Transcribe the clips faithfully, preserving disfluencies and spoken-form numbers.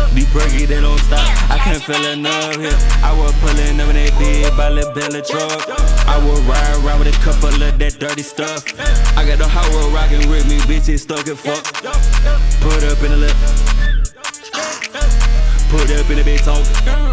Be perky, they don't stop. I can't feel enough here. I was pulling up in that big by the Bella truck. I was ride around with a couple of that dirty stuff. I got the hot road rockin' with me, bitches stuck and fuck. Put up in the lip. Put up in the big talk.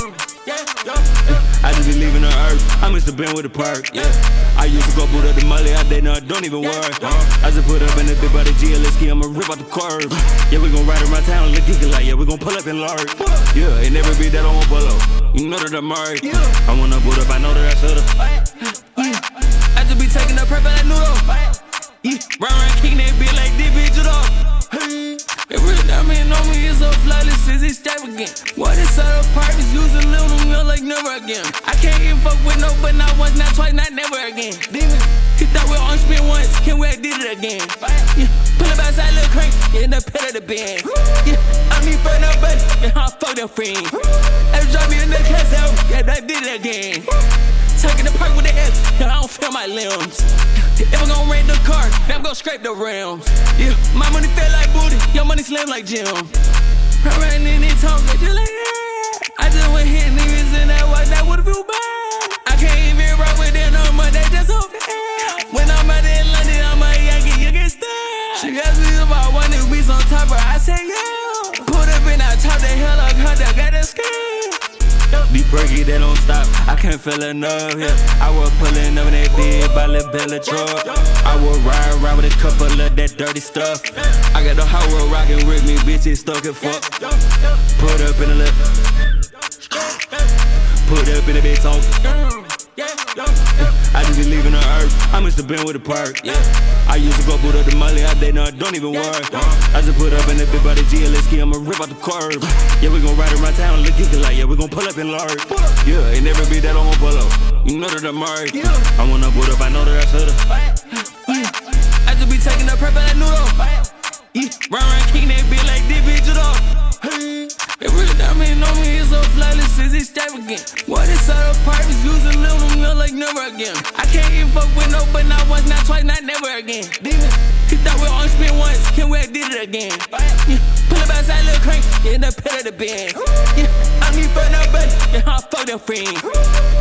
I just be leaving the earth. I must have been with the park. Yeah. I used to go boot up the molly. I did not, don't even worry. I just put up in the big by the G L S ski. I'ma rip out the curb. Yeah, we gon' ride around town and look geeky like. Yeah, we gon' pull up in large. Yeah, ain't never be that I won't pull up. You know that I'm married. I wanna boot up, I know that I should've. I just be taking the prep and I knew though. Yeah, round round kicking that bitch like this bitch it up. It really diamond on me, it's so flawless, it's extravagant. What is out of purpose, use a little meal like never again. I can't even fuck with no, but not once, not twice, not never again. Demon, he thought we on spin once, can we did it again? Yeah, pull up outside, little crank, in the pit of the band. Yeah, I mean for nobody, yeah, I fuck them friends. Every drop me in the class out, yeah, I did it again. Taking the park with the X, yeah, I don't feel my limbs. If I'm gon' rent the car, then I'm gon' scrape the rims. Yeah, my money feel like booty, your money slim like Jim. I'm riding in this talk, just like yeah. I just went hitting niggas in that watch, that would've feel bad. I can't even rock with them no more, they just so bad. When I'm out in London, I'm a Yankee, you get stabbed. She asked me if I wanted weeds on top of her, I said yeah. Put up in that top, the hell like her, that got that scared. Be perky, they don't stop. I can't feel enough here. I was pulling up in that big by the Bella truck. I was ride around with a couple of that dirty stuff. I got the hot road rockin' with me, bitches stuck and fuck. Put up in the lip. Put up in the big talk. I just be leaving the earth. I must have been with the park. Yeah. I used to go boot up the molly. I did not, don't even worry. I just put up in the big by the G L S ski. I'ma rip out the curb. Yeah, we gon' ride around town and look geeky like. Yeah, we gon' pull up in large. Yeah, ain't never be that I won't pull up. You know that I'm married. I wanna boot up, I know that I should've. I just be taking the prep and I knew though. Yeah, round round kicking that bitch like this bitch it up. It really diamond on me, it's so flawless, it's extravagant. What is out of purpose, use a little meal like never again. I can't even fuck with no, but not once, not twice, not never again. Demon, he thought we on spin once, can we did it again? Yeah, pull up outside, little crank, in the pit of the band. Yeah, I need for nobody, yeah, I fuck them friends.